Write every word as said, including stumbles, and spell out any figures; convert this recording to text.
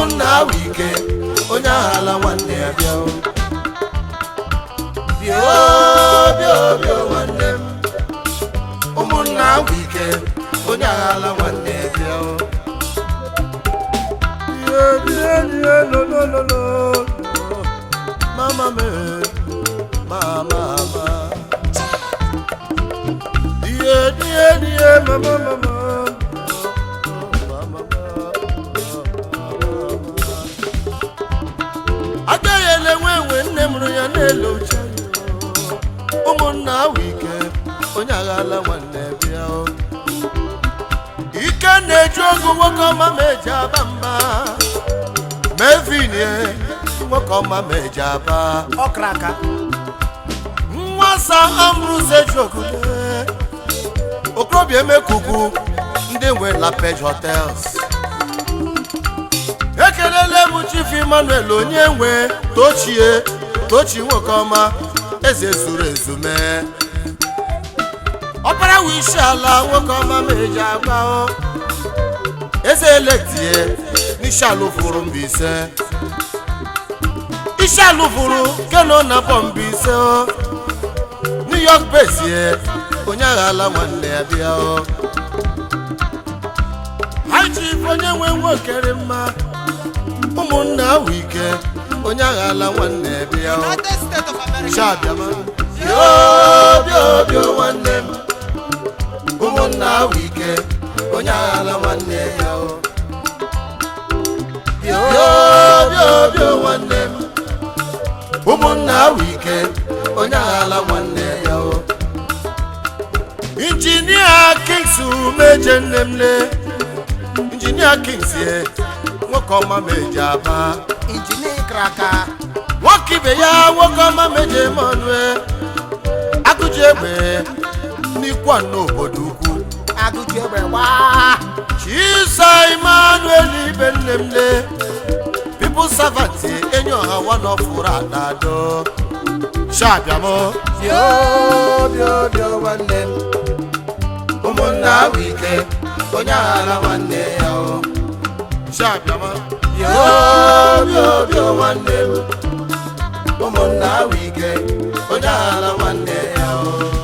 ụmụnna wike onye aghala nwanne ya bịa bịa bịa bịa nwanne m ụmụnna wike onye aghala nwanne ya bịa bịa bịa no no no no mama me mama mama die die die mama mama agayele wewe nne mụrụ ya n'elu uche ụmụnna wike onye aghala nwanne bịa ike na-eju ogu nwoke ọma meji aba mba mevinie nwoke ọma meji aba ọkraka nwasa amrụze jogude okorobịa emekugu ndị nwe La Page Hotels ekelele m Chief Emmanuel onye nwe tochie tochi nwoke ọma eze zuru ezume ọbara wishi ala nwoke ọma meji agba eze eletie n'isi alụfuru Mbaise isi alụfuru keno na Mbaise New York besie onye aghala nwanne ya bịa ha Chief onye nwe nwokere mma ụmụnna wike onye aghala nwanne ya bịa Shabiama yo bịa bịa nwanne m ụmụnna wike onye aghala nwanne ya bịa bịa bịa nwanne m ụmụnna wike onye aghala nwanne ya Injinia Kings meje nne m le Injinia Kings ye nwoke ọma meje aba injinia kraka nwoke ibe ya nwoke ọma meje Emmanuel agụji egbe n'ikwa n'obodo ukwu agụji egbe waa Chisa Emmanuel ibe nne m le People servant enyi ọha one of adado Shabiamo yo yo yo nwanne m ụmụnna wike onye aghala nwanne ya Shabiama yo yo yo nwanne m ụmụnna wike onye aghala nwanne ya